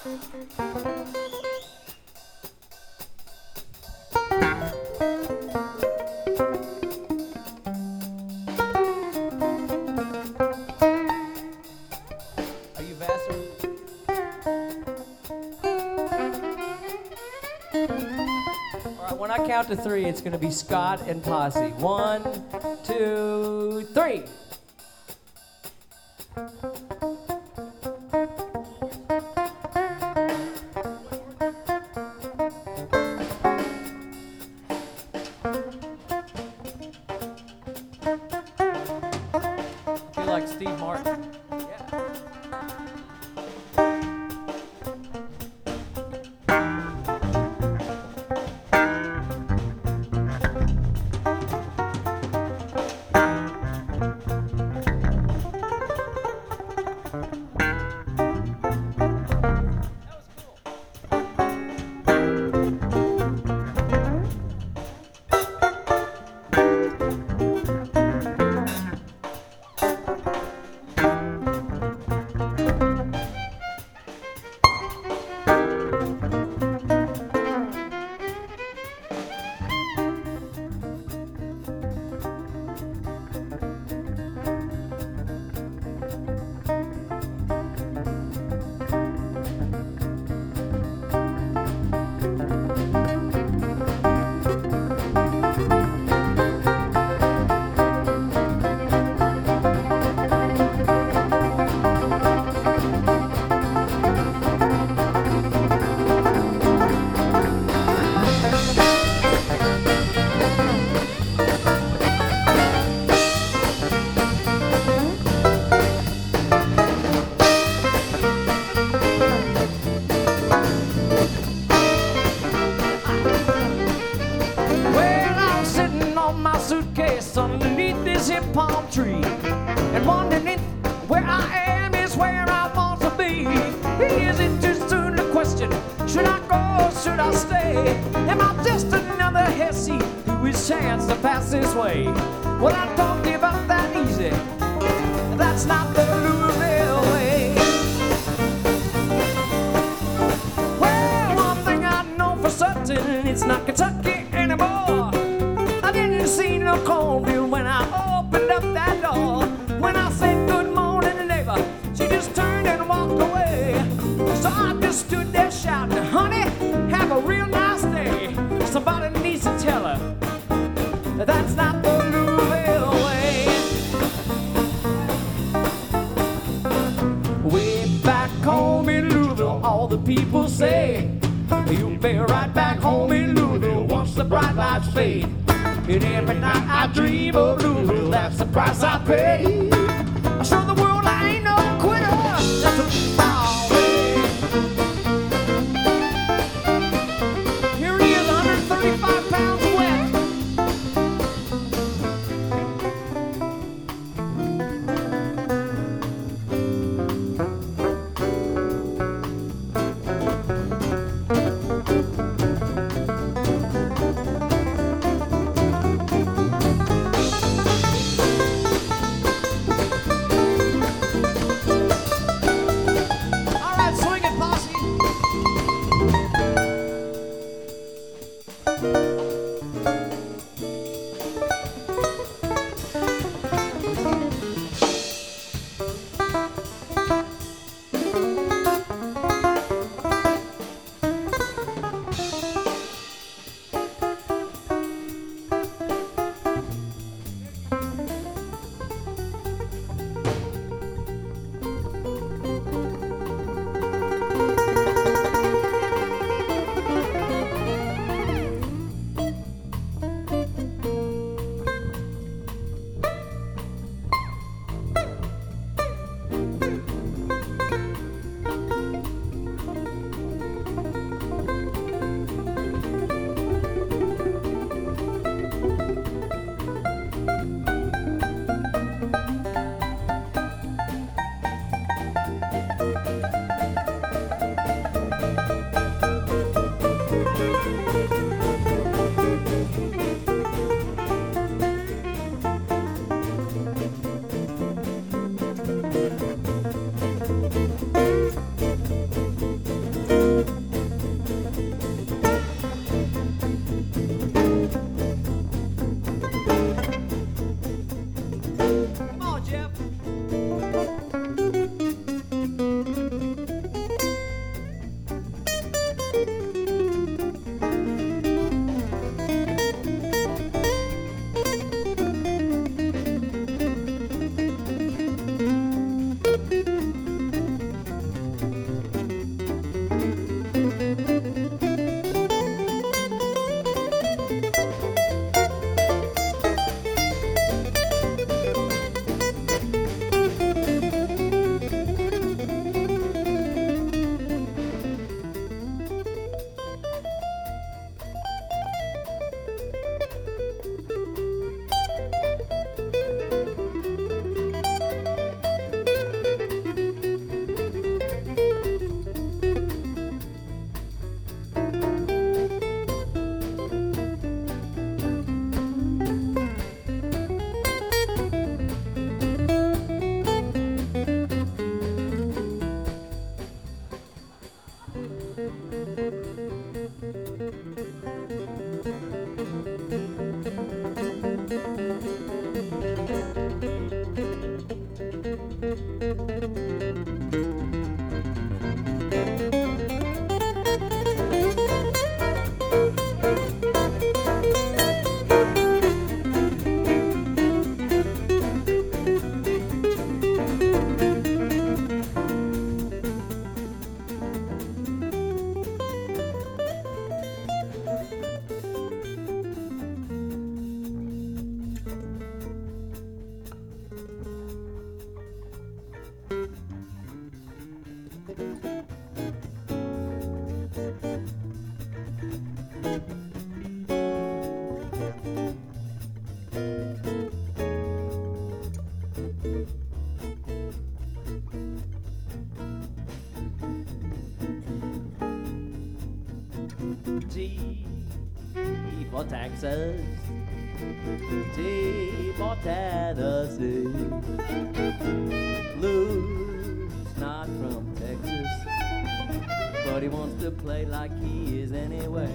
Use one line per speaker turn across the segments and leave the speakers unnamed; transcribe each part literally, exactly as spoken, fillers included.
When I count to three, it's going to be Scott and Posse. One, two, three. I feel like Steve Martin. Underneath this hip palm tree, and wondering where I am is where I want to be. Is it too soon to question? Should I go? Should I stay? Am I just another Hesse who is chance to pass this way? Well, I'm talking about that easy. That's not the Louisville way. Well, one thing I know for certain, it's not Kentucky anymore. I didn't see no cornfield when I opened up that door. When I said good morning, neighbor, she just turned and walked away. So I just stood there shouting, honey, have a real nice day. Somebody needs to tell her that that's not the Louisville way. Way back home in Louisville, all the people say, you'll be right back home in Louisville once the bright lights fade. And every night I dream of Louisville, that's the price I pay. I show the world I ain't no quitter. That's a foul way. Here he is, one hundred thirty-five pounds wet. T for Texas, T for Tennessee. Blues not from Texas, but he wants to play like he is anyway.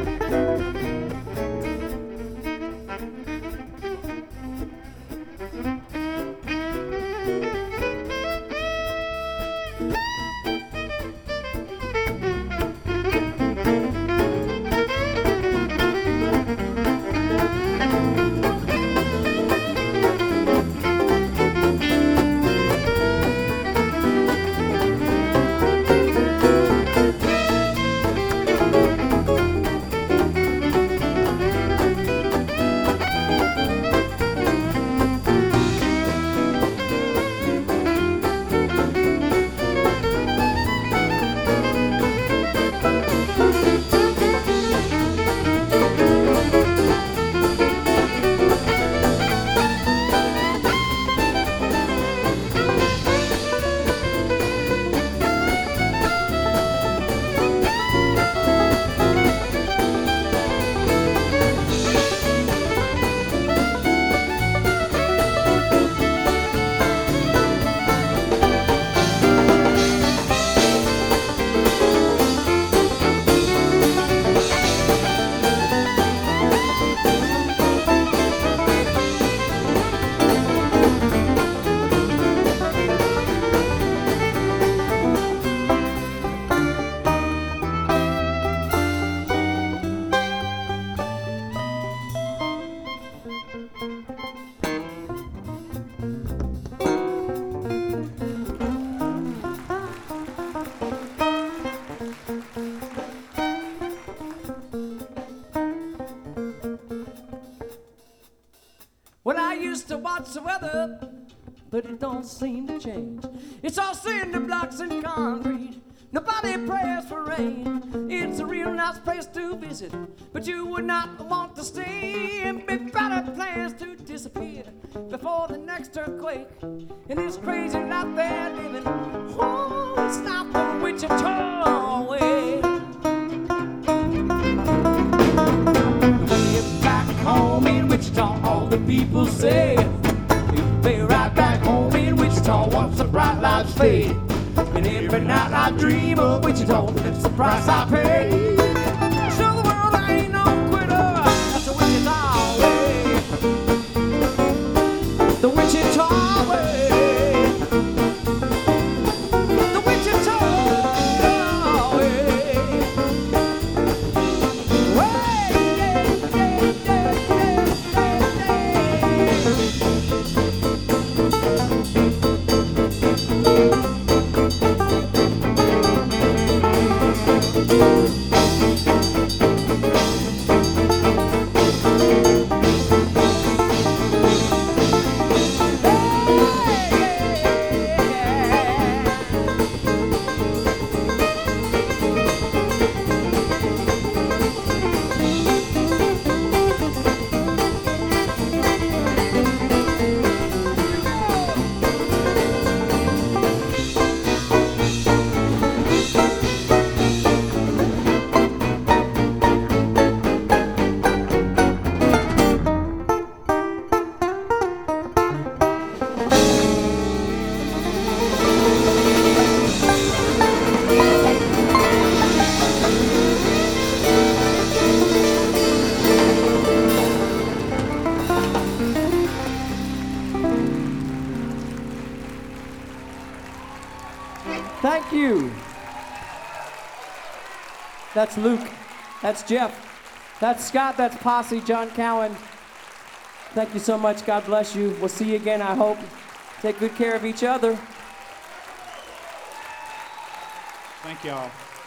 Well, I used to watch the weather, but it don't seem to change. It's all cinder blocks and concrete. Nobody prays for rain. It's a real nice place to visit, but you would not want to stay. And big better plans to disappear before the next earthquake. And this crazy life they're living, oh, it's not the Wichita way. Way back home in Wichita, all the people say, if they right back home in Wichita, once the bright lights fade. And every night I dream of Wichita, that's the price I pay. Show the world I ain't no quitter, that's the Wichita way. The Wichita way. The Wichita way. Way, yeah, yeah, yeah, yeah, yeah. Thank you. That's Luke. That's Jeff. That's Scott. That's Posse. John Cowan. Thank you so much. God bless you. We'll see you again, I hope. Take good care of each other.
Thank y'all.